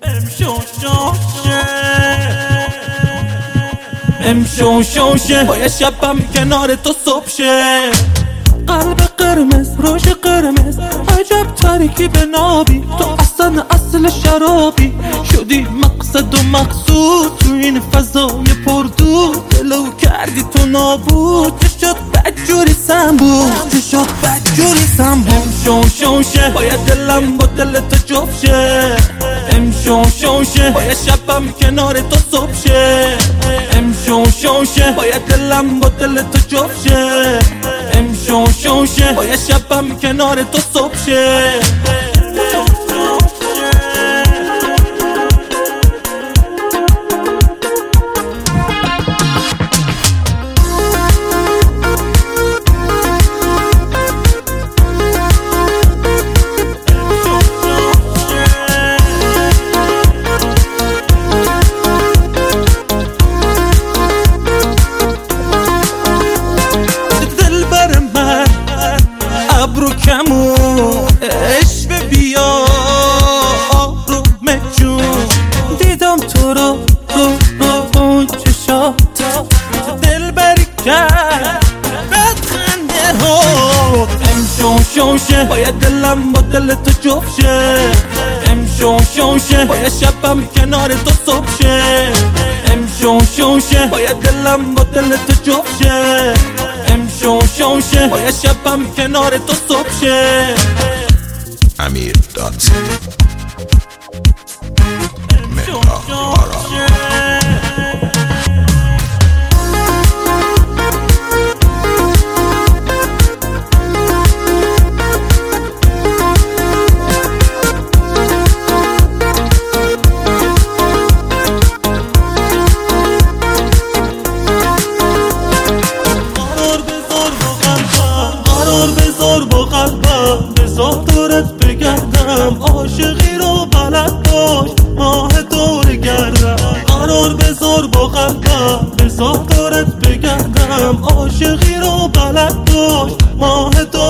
امشوشه باید شبم کنار تو صبح شه. قلب قرمز روش قرمز عجب تاریکی به نابی، تو اصل شرابی شدی مقصد و مقصود تو این فضای پردود، دلو کردی تو نابود، شد بدجوری سنبود، شد بدجوری سنبود. امشوشه باید دلم با دل تو جفت شه. امشوشه باید شبم کنار تو صبح شه. امشوشه باید دلم با دل تو جفت شه. امشوشه باید شبم کنار تو صبح شه. ابرو کمون عشق بیا آروم جون، دیدم تو رو اون چشات دل بری کرد بدخنده ها. امشوشه باید دلم با دل تو جفت شه. امشوشه باید شبم کنار تو صبح شه. امشوشه باید دلم با دل تو جفت شه. امشوشه باید شبم کنار تو صبح شه. امیر دات با قلبم بذار دورت بگردم، عاشقی رو بلد باش ماه دور گردم. قرار بذار با قلبم بذار دورت بگردم، عاشقی رو بلد باش ماه دور